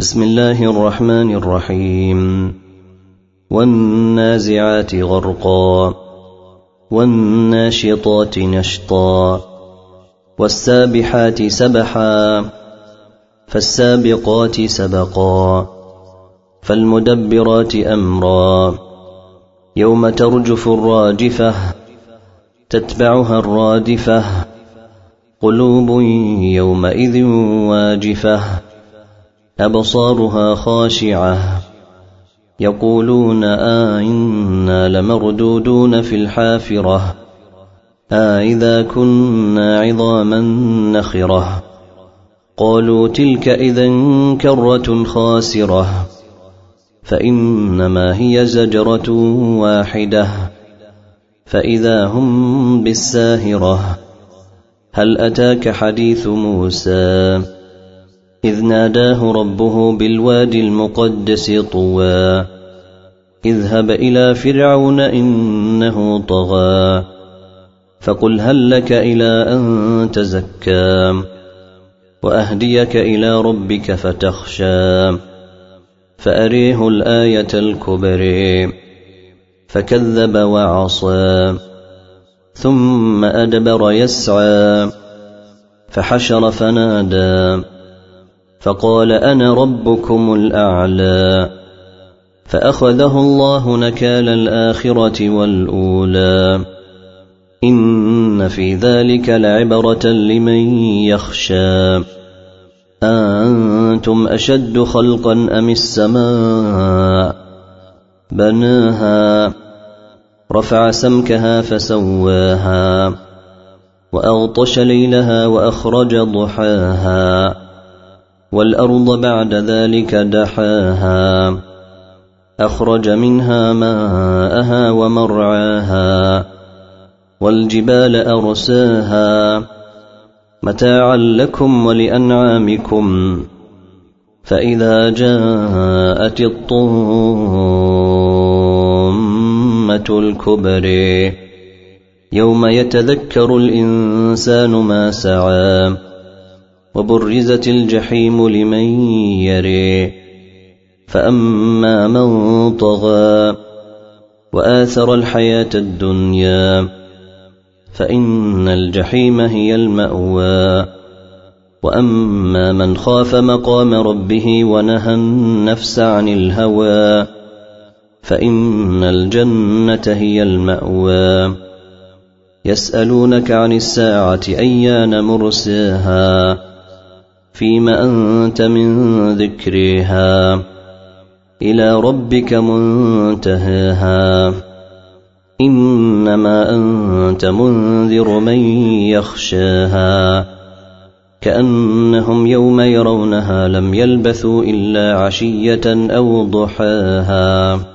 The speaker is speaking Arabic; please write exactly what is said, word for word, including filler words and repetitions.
بسم الله الرحمن الرحيم والنازعات غرقا والناشطات نشطا والسابحات سبحا فالسابقات سبقا فالمدبرات أمرا يوم ترجف الراجفة تتبعها الرادفة قلوب يومئذ واجفة أبصارها خاشعة يقولون آئنا لمردودون في الحافرة آئذا كنا عظاما نخرة قالوا تلك إذن كرة خاسرة فإنما هي زجرة واحدة فإذا هم بالساهرة هل أتاك حديث موسى إذ ناداه ربه بالوادي المقدس طوى اذهب إلى فرعون إنه طغى فقل هل لك إلى أن تزكى وأهديك إلى ربك فتخشى فأريه الآية الكبرى فكذب وعصى ثم أدبر يسعى فحشر فنادى فقال أنا ربكم الأعلى فأخذه الله نكال الآخرة والأولى إن في ذلك لعبرة لمن يخشى أنتم أشد خلقا أم السماء بناها رفع سمكها فسواها وأغطش ليلها وأخرج ضحاها والأرض بعد ذلك دحاها أخرج منها ماءها ومرعاها والجبال أرساها متاعا لكم ولأنعامكم فإذا جاءت الطامة الكبرى يوم يتذكر الإنسان ما سعى وبرزت الجحيم لمن يرى فأما من طغى وآثر الحياة الدنيا فإن الجحيم هي المأوى وأما من خاف مقام ربه ونهى النفس عن الهوى فإن الجنة هي المأوى يسألونك عن الساعة أيان مرساها فيم أنت من ذكرها إلى ربك منتهاها إنما أنت منذر من يخشاها كأنهم يوم يرونها لم يلبثوا إلا عشية أو ضحاها.